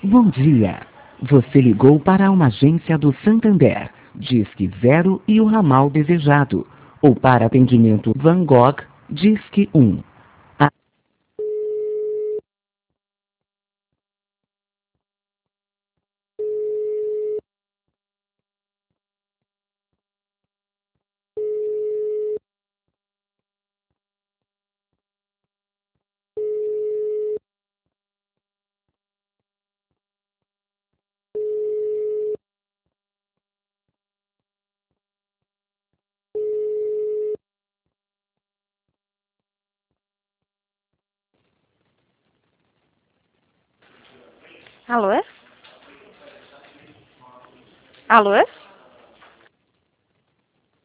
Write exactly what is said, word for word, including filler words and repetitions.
Bom dia. Você ligou para uma agência do Santander. Disque zero e o ramal desejado. Ou para atendimento Van Gogh, Disque um. A... Alô? Alô?